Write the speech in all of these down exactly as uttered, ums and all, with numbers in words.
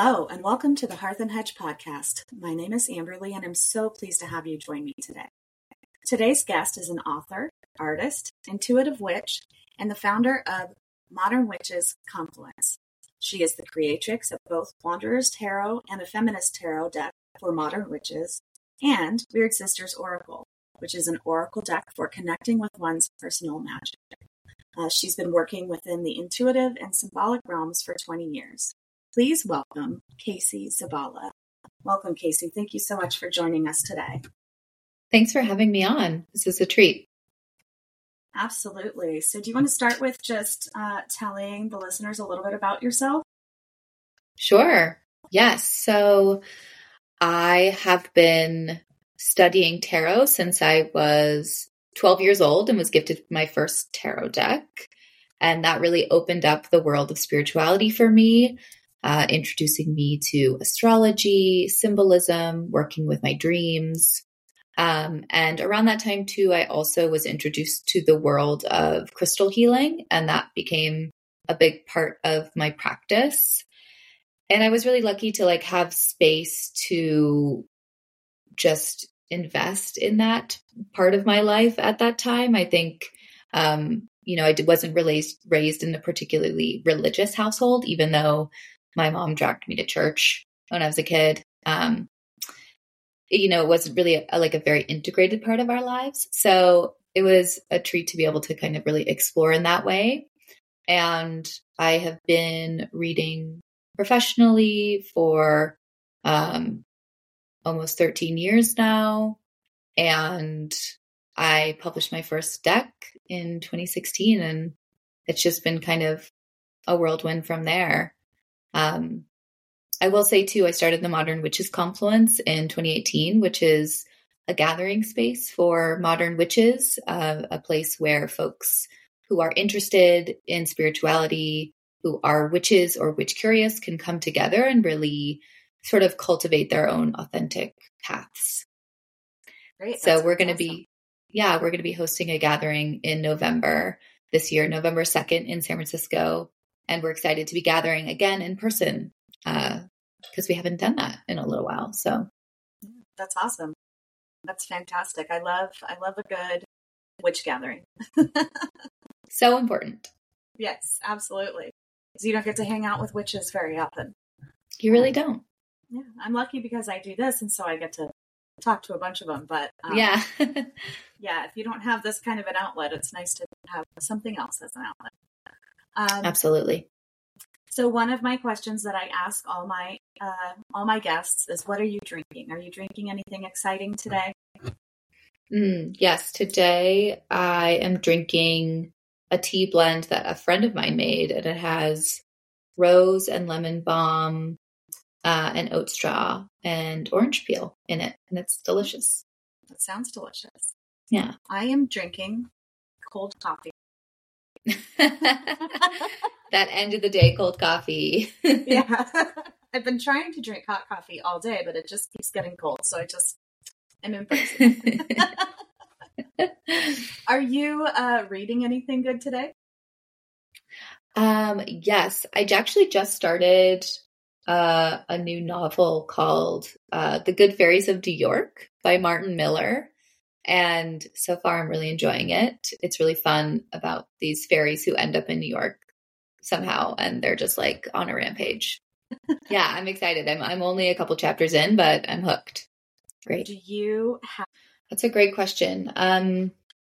Hello, and welcome to the Hearth and Hedge podcast. My name is Amberly, and I'm so pleased to have you join me today. Today's guest is an author, artist, intuitive witch, and the founder of Modern Witches Confluence. She is the creatrix of both Wanderer's Tarot and a feminist tarot deck for modern witches, and Weird Sisters Oracle, which is an oracle deck for connecting with one's personal magic. Uh, she's been working within the intuitive and symbolic realms for twenty years. Please welcome Casey Zabala. Welcome, Casey. Thank you so much for joining us today. Thanks for having me on. This is a treat. Absolutely. So do you want to start with just uh, telling the listeners a little bit about yourself? Sure. Yes. So I have been studying tarot since I was twelve years old and was gifted my first tarot deck. And that really opened up the world of spirituality for me. Uh, introducing me to astrology, symbolism, working with my dreams. Um, and around that time, too, I also was introduced to the world of crystal healing, and that became a big part of my practice. And I was really lucky to like have space to just invest in that part of my life at that time. I think, um, you know, I wasn't raised, raised in a particularly religious household, even though my mom dragged me to church when I was a kid. Um, you know, it wasn't really a, a, like a very integrated part of our lives. So it was a treat to be able to kind of really explore in that way. And I have been reading professionally for um, almost thirteen years now. And I published my first deck in twenty sixteen, and it's just been kind of a whirlwind from there. Um, I will say too, I started the Modern Witches Confluence in twenty eighteen, which is a gathering space for modern witches, uh, a place where folks who are interested in spirituality, who are witches or witch curious, can come together and really sort of cultivate their own authentic paths. Great. So we're going to be, yeah, we're going to be hosting a gathering in November this year, November second in San Francisco. And we're excited to be gathering again in person because uh, we haven't done that in a little while. So that's awesome. That's fantastic. I love, I love a good witch gathering. So important. Yes, absolutely. Because you don't get to hang out with witches very often. You really don't. Yeah, I'm lucky because I do this, and so I get to talk to a bunch of them. But um, yeah, yeah, if you don't have this kind of an outlet, it's nice to have something else as an outlet. Um, Absolutely. So one of my questions that I ask all my uh, all my guests is, what are you drinking? Are you drinking anything exciting today? Mm, yes, today I am drinking a tea blend that a friend of mine made, and it has rose and lemon balm uh, and oat straw and orange peel in it, and it's delicious. That sounds delicious. Yeah. I am drinking cold coffee. That end of the day cold coffee. Yeah. I've been trying to drink hot coffee all day, but it just keeps getting cold. So I just am embracing it. Are you uh, reading anything good today? Um, yes, I actually just started uh, a new novel called uh, The Good Fairies of New York by Martin Miller. And so far, I'm really enjoying it. It's really fun about these fairies who end up in New York somehow, and they're just like on a rampage. Yeah, I'm excited. I'm I'm only a couple chapters in, but I'm hooked. Great. Do you have? That's a great question. Um,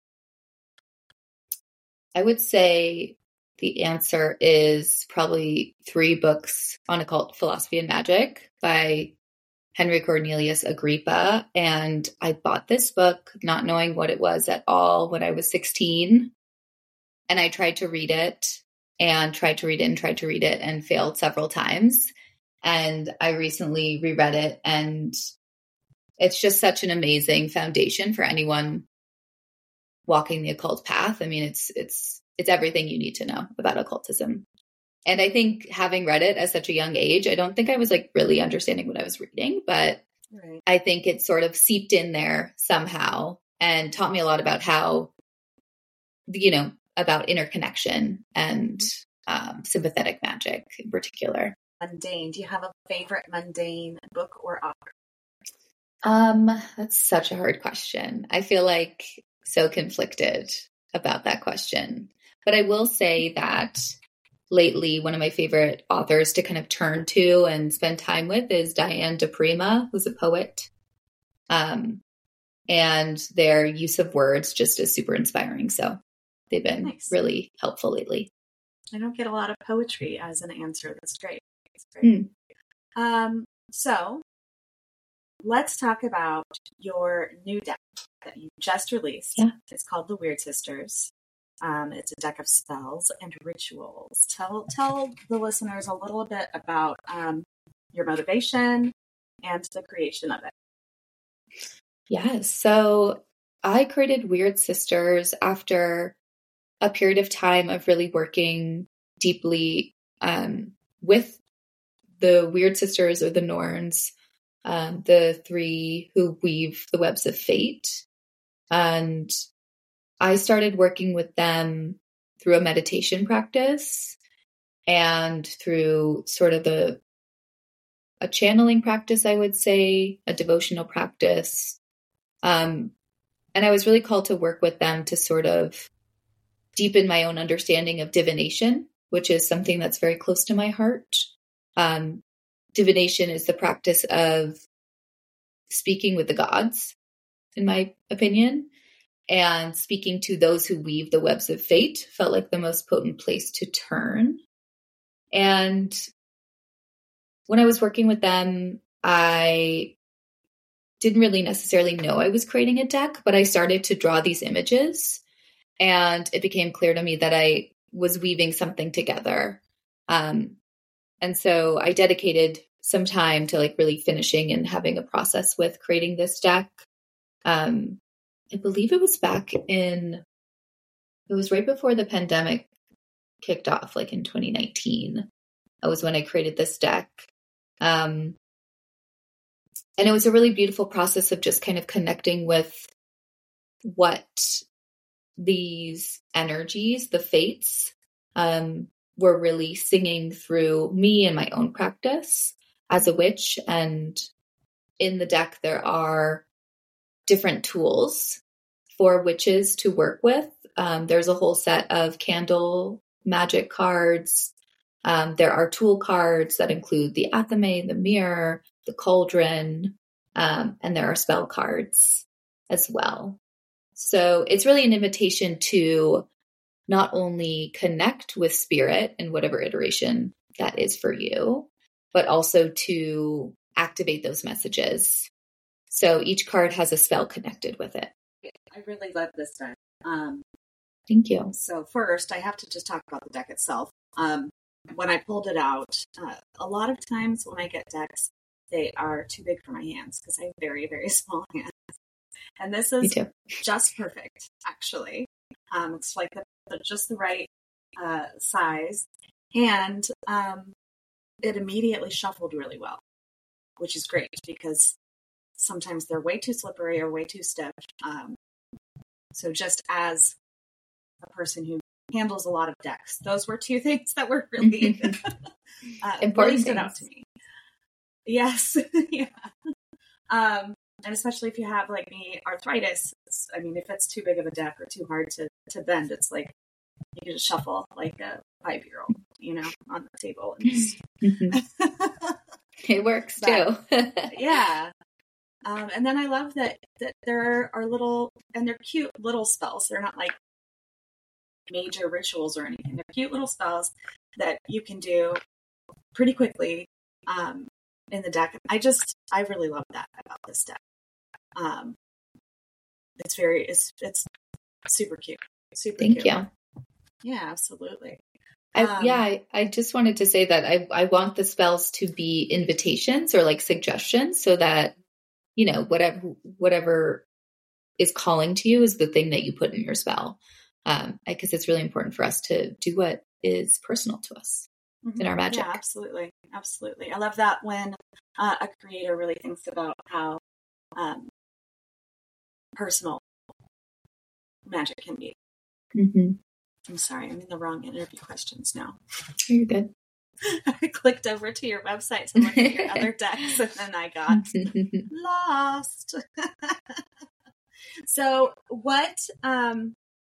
I would say the answer is probably three books on occult philosophy and magic by Henry Cornelius Agrippa. And I bought this book not knowing what it was at all when I was sixteen. And I tried to read it and tried to read it and tried to read it and failed several times. And I recently reread it, and it's just such an amazing foundation for anyone walking the occult path. I mean, it's, it's, it's everything you need to know about occultism. And I think having read it at such a young age, I don't think I was like really understanding what I was reading, but right. I think it sort of seeped in there somehow and taught me a lot about how, you know, about interconnection and um, sympathetic magic in particular. mundane. Do you have a favorite mundane book or author? Um, that's such a hard question. I feel like so conflicted about that question. But I will say that lately, one of my favorite authors to kind of turn to and spend time with is Diane di Prima, who's a poet. Um, and their use of words just is super inspiring. So they've been nice. Really helpful lately. I don't get a lot of poetry as an answer. That's great. That's great. Mm. Um, so let's talk about your new deck that you just released. Yeah. It's called The Weird Sisters. Um, it's a deck of spells and rituals. Tell tell the listeners a little bit about um, your motivation and the creation of it. Yes. So I created Weird Sisters after a period of time of really working deeply um, with the Weird Sisters or the Norns, um, the three who weave the webs of fate. And I started working with them through a meditation practice and through sort of the a channeling practice, I would say, a devotional practice. Um, and I was really called to work with them to sort of deepen my own understanding of divination, which is something that's very close to my heart. Um, divination is the practice of speaking with the gods, in my opinion, and speaking to those who weave the webs of fate felt like the most potent place to turn. And when I was working with them, I didn't really necessarily know I was creating a deck, but I started to draw these images, and it became clear to me that I was weaving something together. Um, and so I dedicated some time to like really finishing and having a process with creating this deck. Um, I believe it was back in, it was right before the pandemic kicked off, like in twenty nineteen. That was when I created this deck. Um, and it was a really beautiful process of just kind of connecting with what these energies, the fates, um, were really singing through me and my own practice as a witch. And in the deck, there are different tools for witches to work with. Um, there's a whole set of candle magic cards. Um, there are tool cards that include the athame, the mirror, the cauldron, um, and there are spell cards as well. So it's really an invitation to not only connect with spirit in whatever iteration that is for you, but also to activate those messages. So each card has a spell connected with it. I really love this deck. Um, Thank you. So first, I have to just talk about the deck itself. Um, when I pulled it out, uh, a lot of times when I get decks, they are too big for my hands because I have very, very small hands. And this is just perfect, actually. Um, it's like the, the, just the right uh, size. And um, it immediately shuffled really well, which is great because sometimes they're way too slippery or way too stiff. Um, so just as a person who handles a lot of decks, those were two things that were really uh, important really stood out to me. Yes. Yeah. Um, and especially if you have, like me, arthritis, I mean, if it's too big of a deck or too hard to, to bend, it's like you can just shuffle like a five-year-old, you know, on the table. And just... It works but, too. Yeah. Um, and then I love that, that there are little, and they're cute little spells. They're not like major rituals or anything. They're cute little spells that you can do pretty quickly um, in the deck. I just, I really love that about this deck. Um, it's very, it's, it's super cute. Super Thank cute. you. Yeah, absolutely. I, Um, yeah, I, I just wanted to say that I, I want the spells to be invitations or like suggestions so that, you know, whatever, whatever is calling to you is the thing that you put in your spell. Um, because it's really important for us to do what is personal to us mm-hmm. in our magic. Yeah, absolutely. Absolutely. I love that when uh, a creator really thinks about how um, personal magic can be. Mm-hmm. I'm sorry, I'm in the wrong interview questions now. You're good. I clicked over to your website to look at your other decks, and then I got lost. So what, um,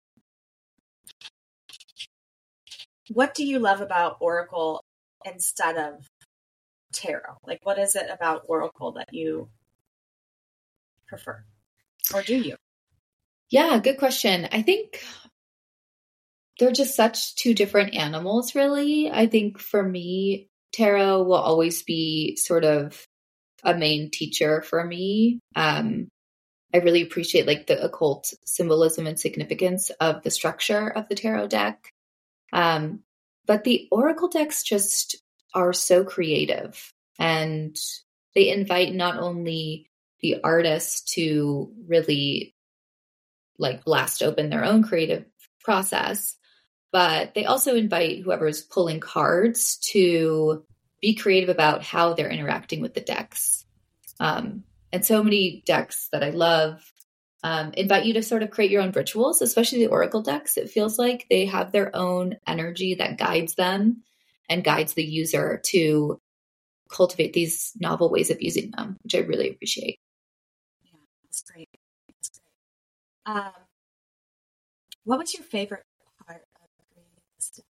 what do you love about Oracle instead of tarot? Like, what is it about Oracle that you prefer? Or do you? Yeah, good question. I think they're just such two different animals, really. I think for me, tarot will always be sort of a main teacher for me. Um, I really appreciate like the occult symbolism and significance of the structure of the tarot deck. Um, but the Oracle decks just are so creative, and they invite not only the artist to really like blast open their own creative process, but they also invite whoever's pulling cards to be creative about how they're interacting with the decks. Um, and so many decks that I love um, invite you to sort of create your own rituals, especially the Oracle decks. It feels like they have their own energy that guides them and guides the user to cultivate these novel ways of using them, which I really appreciate. Yeah, that's great. That's great. Um, what was your favorite part of creating this deck?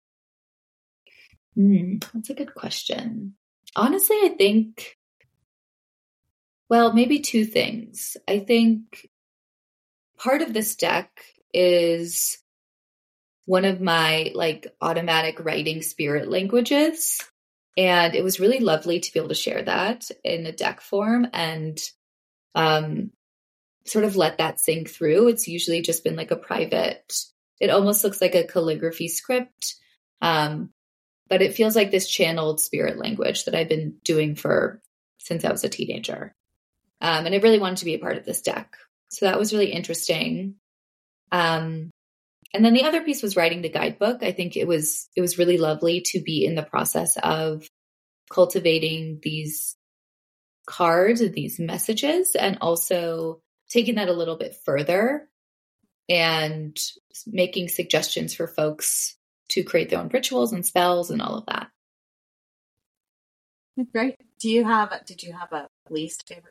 Mm, that's a good question. Honestly, I think, well, maybe two things. I think part of this deck is one of my like automatic writing spirit languages. And it was really lovely to be able to share that in a deck form and um, sort of let that sink through. It's usually just been like a private, it almost looks like a calligraphy script. Um, but it feels like this channeled spirit language that I've been doing for since I was a teenager. Um, and I really wanted to be a part of this deck. So that was really interesting. Um, and then the other piece was writing the guidebook. I think it was, it was really lovely to be in the process of cultivating these cards and these messages, and also taking that a little bit further and making suggestions for folks to create their own rituals and spells and all of that. Great. Do you have, did you have a least favorite?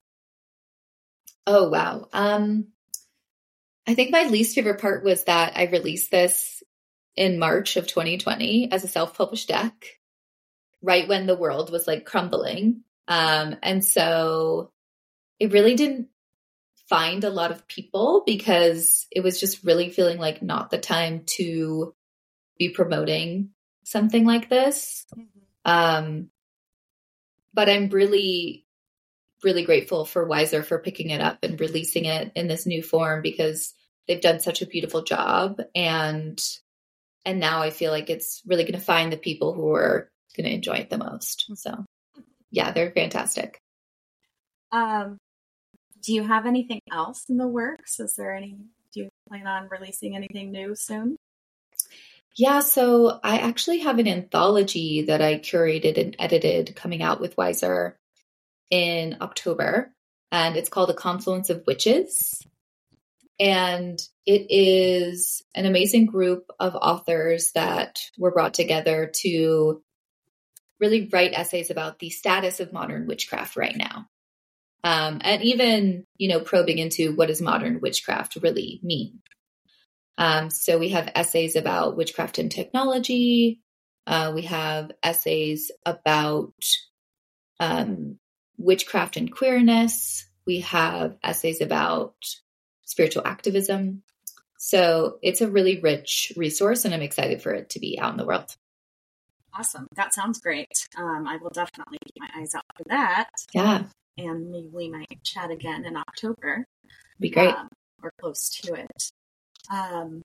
Oh, wow. Um, I think my least favorite part was that I released this in March of twenty twenty as a self-published deck, right when the world was like crumbling. Um, and so it really didn't find a lot of people because it was just really feeling like not the time to be promoting something like this. Mm-hmm. Um, but I'm really, really grateful for Wiser for picking it up and releasing it in this new form, because they've done such a beautiful job. And, and now I feel like it's really going to find the people who are going to enjoy it the most. So yeah, they're fantastic. Um, do you have anything else in the works? Is there any, do you plan on releasing anything new soon? Yeah, so I actually have an anthology that I curated and edited coming out with Wiser in October, and it's called A Confluence of Witches. And it is an amazing group of authors that were brought together to really write essays about the status of modern witchcraft right now. Um, and even, you know, probing into what does modern witchcraft really mean. Um, so we have essays about witchcraft and technology. Uh, we have essays about um, witchcraft and queerness. We have essays about spiritual activism. So it's a really rich resource, and I'm excited for it to be out in the world. Awesome. That sounds great. Um, I will definitely keep my eyes out for that. Yeah. And maybe we might chat again in October. Be great. Um, or close to it. Um,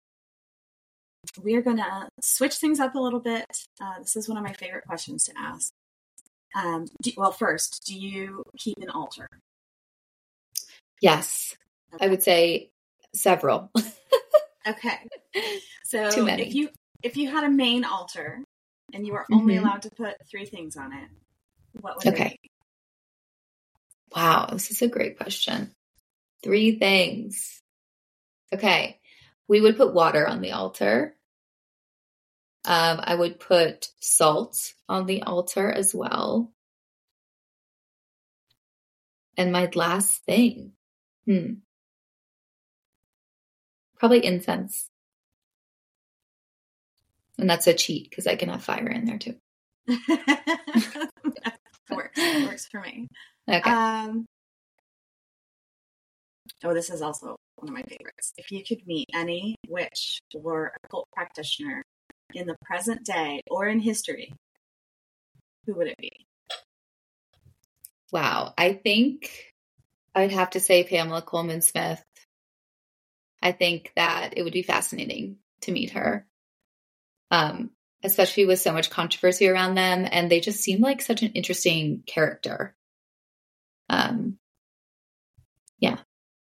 we are going to switch things up a little bit. Uh, this is one of my favorite questions to ask. Um, do, well, first, do you keep an altar? Yes. Okay. I would say several. Okay. So Too many. if you if you had a main altar and you were only mm-hmm. allowed to put three things on it, what would okay. it be? Wow, this is a great question. Three things. Okay. We would put water on the altar. Um, I would put salt on the altar as well. And my last thing, hmm, probably incense. And that's a cheat because I can have fire in there too. It works. It works for me. Okay. Um, oh, this is also one of my favorites. If you could meet any witch or occult practitioner in the present day or in history, who would it be? Wow. I think I'd have to say Pamela Coleman Smith. I think that it would be fascinating to meet her. Um, especially with so much controversy around them. And they just seem like such an interesting character. Um, yeah.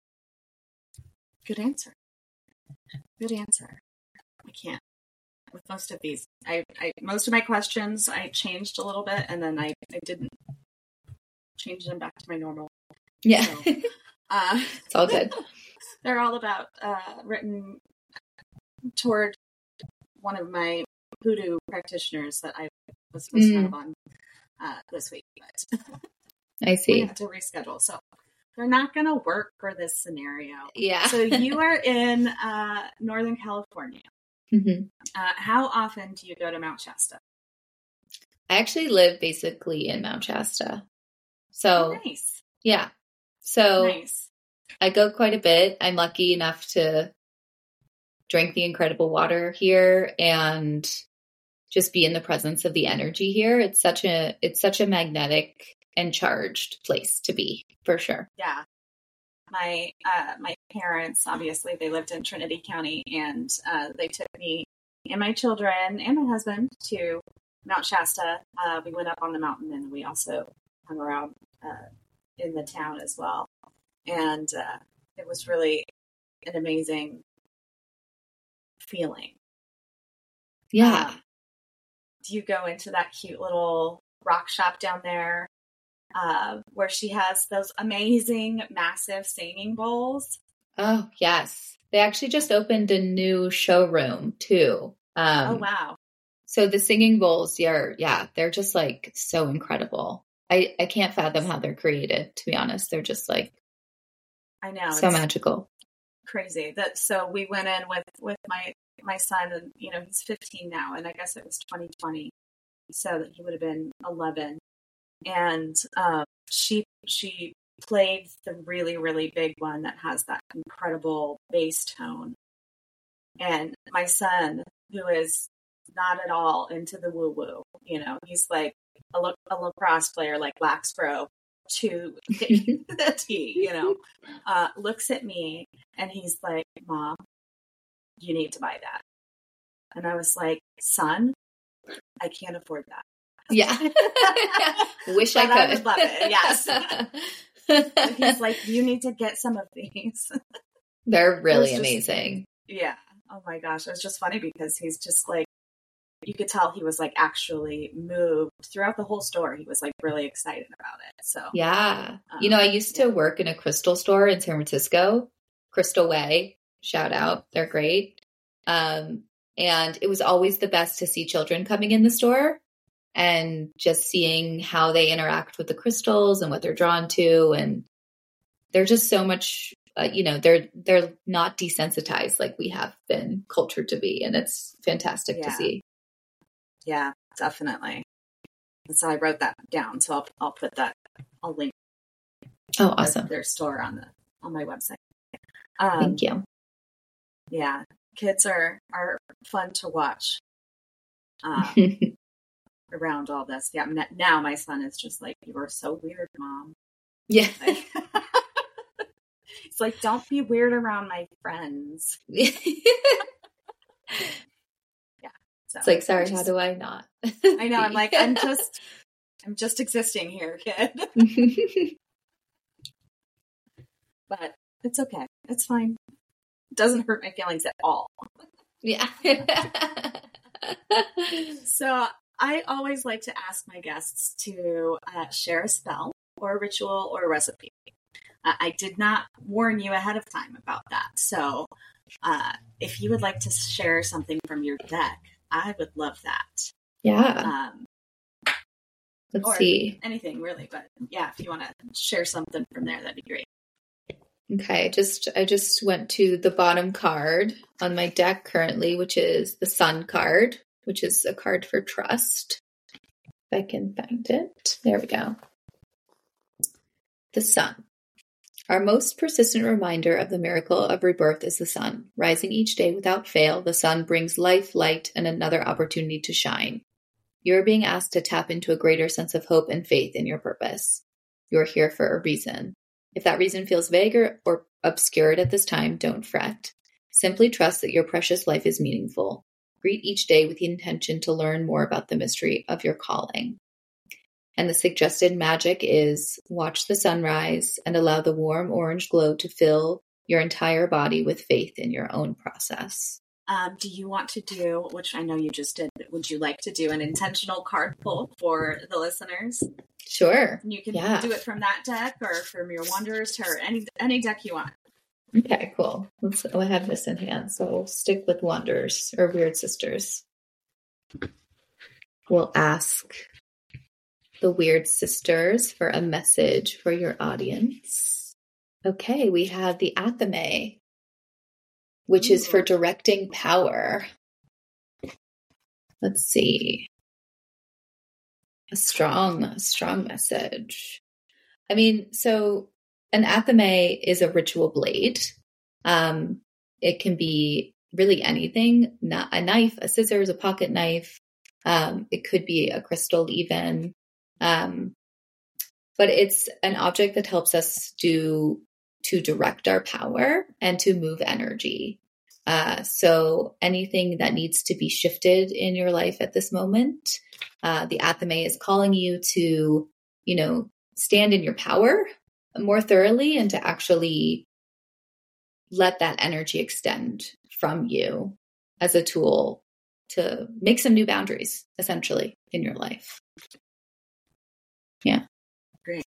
Good answer. Good answer. I can't. With most of these, I, I most of my questions I changed a little bit, and then I, I didn't change them back to my normal. Yeah. So, uh, it's all good. They're all about uh, written toward one of my hoodoo practitioners that I was supposed mm. to have on uh, this week, but I see. We have to reschedule, so they're not going to work for this scenario. Yeah. So you are in uh, Northern California. Mm-hmm. Uh, how often do you go to Mount Shasta? I actually live basically in Mount Shasta. So, oh, nice. Yeah. So nice. I go quite a bit. I'm lucky enough to drink the incredible water here and just be in the presence of the energy here. It's such a, it's such a magnetic and charged place to be, for sure. Yeah. My, uh, my parents, obviously they lived in Trinity County, and, uh, they took me and my children and my husband to Mount Shasta. Uh, we went up on the mountain, and we also hung around, uh, in the town as well. And, uh, it was really an amazing feeling. Yeah. Um, do you go into that cute little rock shop down there? Uh, where she has those amazing, massive singing bowls. Oh, yes. They actually just opened a new showroom, too. Um, oh, wow. So the singing bowls, yeah, yeah, they're just, like, so incredible. I, I can't fathom how they're created, to be honest. They're just, like, I know, so magical. Crazy. That So we went in with, with my, my son, and, you know, he's fifteen now, and I guess it was twenty twenty, so that he would have been eleven. And um, she she played the really, really big one that has that incredible bass tone. And my son, who is not at all into the woo-woo, you know, he's like a, la- a lacrosse player like Laxbro to the T, you know, uh, looks at me and he's like, Mom, you need to buy that. And I was like, son, I can't afford that. Yeah. Wish I could. I would love it. Yes. He's like, you need to get some of these. They're really just, amazing. Yeah. Oh my gosh. It was just funny because he's just like, you could tell he was like actually moved throughout the whole store. He was like really excited about it. So yeah. Um, you know, I used yeah. to work in a crystal store in San Francisco, Crystal Way, shout out. They're great. Um, and it was always the best to see children coming in the store. And just seeing how they interact with the crystals and what they're drawn to. And they're just so much, uh, you know, they're, they're not desensitized like we have been cultured to be. And it's fantastic yeah. to see. Yeah, definitely. And so I wrote that down. So I'll, I'll put that, I'll link oh, awesome. their, their store on the, on my website. Um, Thank you. Yeah. Kids are, are fun to watch. Um, around all this. Yeah. Now my son is just like, you are so weird, Mom. Yeah. Like, it's like, don't be weird around my friends. Yeah. So it's like, sorry, just, how do I not? I know. I'm like, I'm just, I'm just existing here, kid. But it's okay. It's fine. It doesn't hurt my feelings at all. Yeah. So I always like to ask my guests to uh, share a spell or a ritual or a recipe. Uh, I did not warn you ahead of time about that. So uh, if you would like to share something from your deck, I would love that. Yeah. Um, Let's or see. anything really, but yeah, if you want to share something from there, that'd be great. Okay, just I just went to the bottom card on my deck currently, which is the Sun card, which is a card for trust. If I can find it. There we go. The Sun. Our most persistent reminder of the miracle of rebirth is the sun. Rising each day without fail, the sun brings life, light, and another opportunity to shine. You're being asked to tap into a greater sense of hope and faith in your purpose. You're here for a reason. If that reason feels vague or, or obscured at this time, don't fret. Simply trust that your precious life is meaningful. Greet each day with the intention to learn more about the mystery of your calling. And the suggested magic is watch the sunrise and allow the warm orange glow to fill your entire body with faith in your own process. Um, do you want to do, which I know you just did, but would you like to do an intentional card pull for the listeners? Sure. You can yeah. do it from that deck or from your Wanderer's Tarot, any any deck you want. Okay, cool. Let's. Oh, I have this in hand, so we'll stick with Wanderers or Weird Sisters. We'll ask the Weird Sisters for a message for your audience. Okay, we have the Athame, which Ooh. is for directing power. Let's see. A strong, a strong message. I mean, so an Athame is a ritual blade. Um, it can be really anything, not a knife, a scissors, a pocket knife. Um, it could be a crystal even. Um, but it's an object that helps us do to direct our power and to move energy. Uh, so anything that needs to be shifted in your life at this moment, uh, the Athame is calling you to, you know, stand in your power more thoroughly and to actually let that energy extend from you as a tool to make some new boundaries, essentially, in your life. Yeah. Great.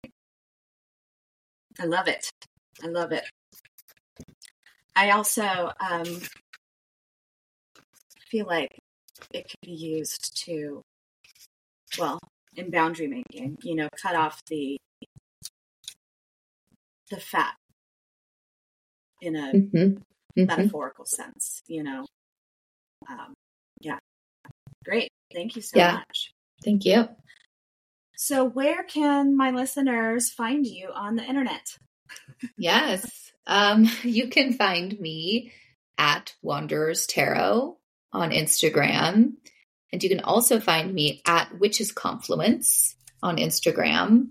I love it. I love it. I also um, feel like it could be used to, well, in boundary making, you know, cut off the the fat in a mm-hmm. Mm-hmm. metaphorical sense, you know. Um, yeah. Great. Thank you so yeah. much. Thank you. So where can my listeners find you on the internet? Yes. Um, you can find me at Wanderers Tarot on Instagram. And you can also find me at Witches Confluence on Instagram.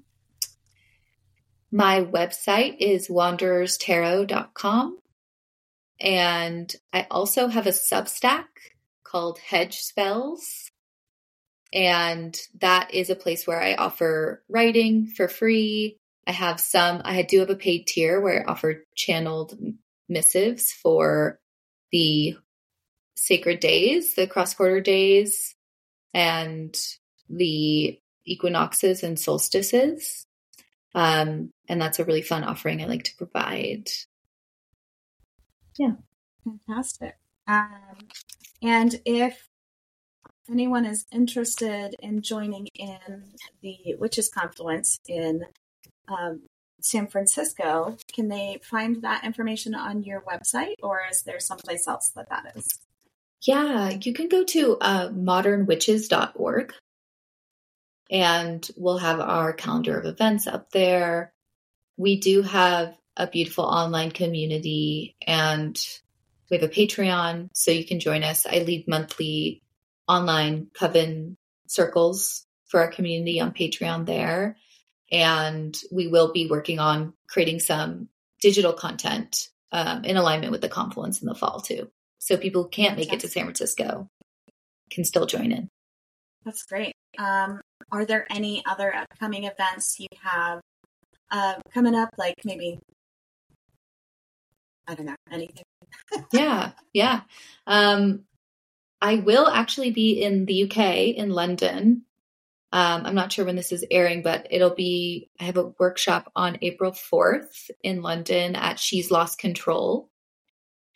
My website is wanderers tarot dot com. And I also have a Substack called Hedge Spells. And that is a place where I offer writing for free. I have some, I do have a paid tier where I offer channeled missives for the sacred days, the cross-quarter days, and the equinoxes and solstices. Um, and that's a really fun offering I like to provide. Yeah. Fantastic. Um, and if anyone is interested in joining in the Witches Confluence in um, San Francisco, can they find that information on your website, or is there someplace else that that is? Yeah, you can go to uh, modern witches dot org, and we'll have our calendar of events up there. We do have a beautiful online community, and we have a Patreon, so you can join us. I lead monthly online coven circles for our community on Patreon there. And we will be working on creating some digital content um, in alignment with the Confluence in the fall too. So people who can't make it to San Francisco can still join in. That's great. Um, are there any other upcoming events you have uh, coming up? Like maybe, I don't know, anything? yeah, yeah. Um, I will actually be in the U K, in London. Um, I'm not sure when this is airing, but it'll be, I have a workshop on April fourth in London at She's Lost Control.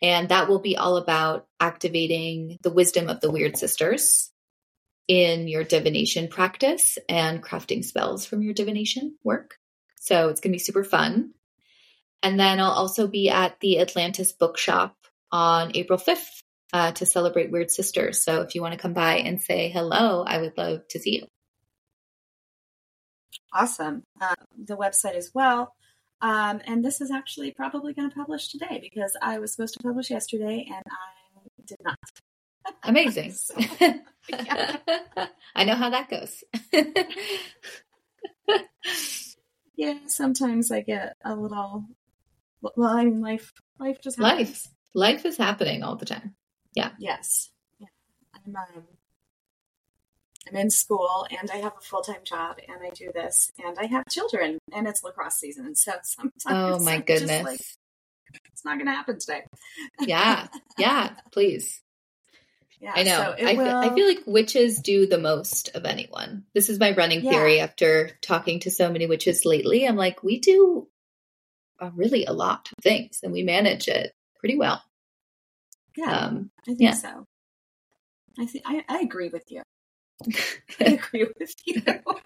And that will be all about activating the wisdom of the Weird Sisters in your divination practice and crafting spells from your divination work. So it's going to be super fun. And then I'll also be at the Atlantis Bookshop on April fifth uh, to celebrate Weird Sisters. So if you want to come by and say hello, I would love to see you. Awesome. Uh, the website as well. Um, and this is actually probably going to publish today because I was supposed to publish yesterday and I did not. Amazing. So, yeah. I know how that goes. Yeah, sometimes I get a little, well, I mean, life, life just happens. Life. Life is happening all the time. Yeah. Yes. Yeah. I'm, um, I'm in school and I have a full-time job and I do this and I have children and it's lacrosse season. So sometimes oh my I'm goodness, just like, it's not going to happen today. yeah. Yeah. Please. Yeah, I know. So I, will... I feel like witches do the most of anyone. This is my running theory yeah. after talking to so many witches lately. I'm like, we do a really a lot of things and we manage it pretty well. Yeah, um, I think yeah. so. I think I, I agree with you. I agree with you.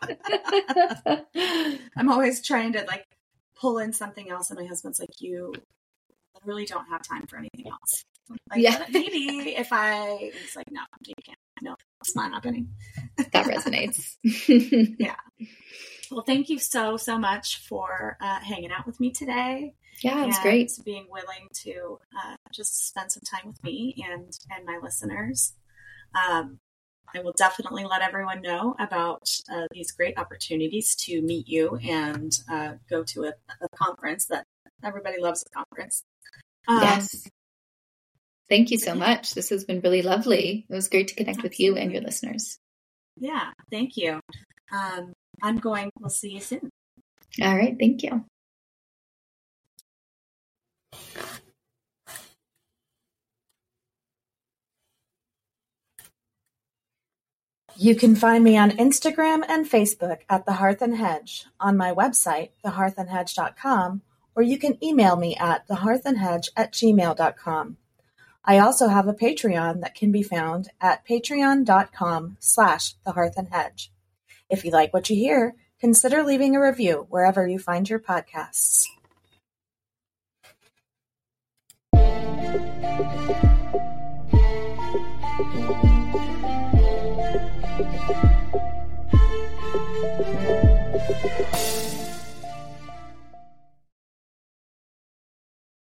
I'm always trying to like pull in something else, and my husband's like, "You literally don't have time for anything else." Like, yeah, maybe if I, it's like, no, you can't. No, it's not happening. That resonates. Yeah. Well, thank you so so much for uh, hanging out with me today. Yeah, it was and great. Being willing to uh, just spend some time with me and and my listeners. Um, I will definitely let everyone know about uh, these great opportunities to meet you and uh, go to a, a conference that everybody loves a conference. Um, yes. Thank you so yeah. much. This has been really lovely. It was great to connect Absolutely. with you and your listeners. Yeah, thank you. Um, I'm going, we'll see you soon. All right. Thank you. You can find me on Instagram and Facebook at The Hearth and Hedge, on my website, the hearth and hedge dot com, or you can email me at the hearth and hedge at gmail dot com. I also have a Patreon that can be found at patreon.com slash the hearth and hedge. If you like what you hear, consider leaving a review wherever you find your podcasts. Thank you.